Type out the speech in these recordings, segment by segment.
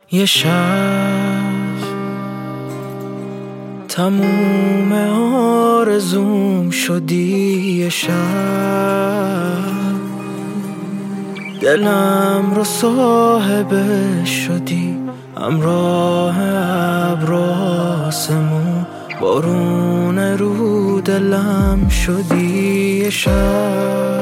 یه شب تموم آرزوم شدی، یه شب دلم رو صاحبش شدی، همراه ابر آسمون بارون رو دلم شدی. یه شب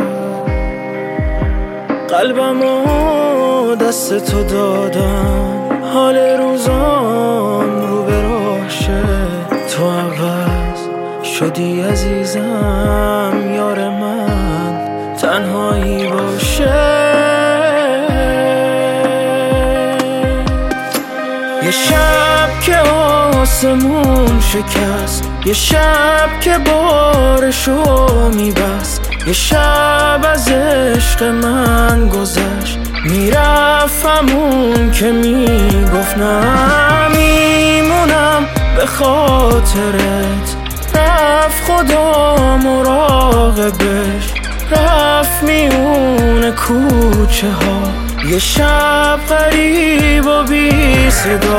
قلبمو دست تو دادم، حال روزام رو به راشه، تو عوض شدی عزیزم، یار من تنهایی باشه. یه شب که آسمون شکست، یه شب که بارشو میبست، یه شب از عشق من گذشت، میرفت همون که میگفت نه میمونم به خاطرت، رفت خدا مراقبش، رفت میون کوچه ها، یه شب غریب و بی صدا.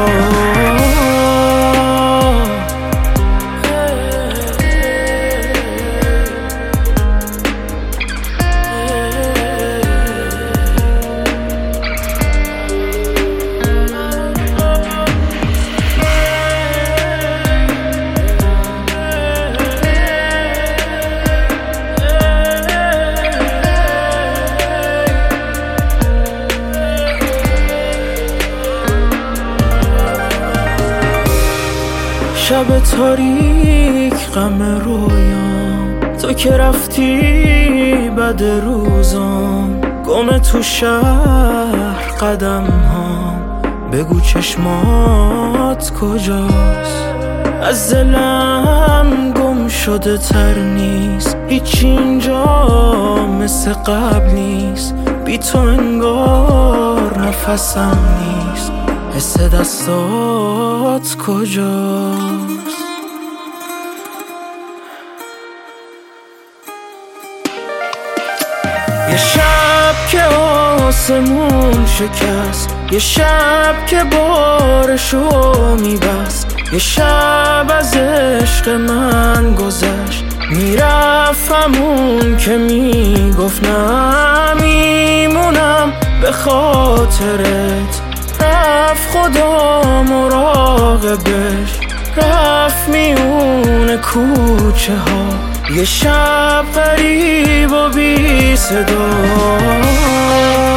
شب تاریک غم رویام، تو که رفتی بعد روزام، گم تو شهر قدم هام، بگو چشمات کجاست؟ از دلم گم شده تر نیست، هیچ اینجا مثل قبل نیست، بی تو انگار نفسم نیست، حس دستات کجاست؟ یه شب که آسمون شکست، یه شب که بارشو میبست، یه شب از عشق من گذشت، میرفت همون که میگفت نه میمونم به خاطرت، رفت خدا مراقبش، رفت میون کوچه ها، یه شب غریب و بی صدا.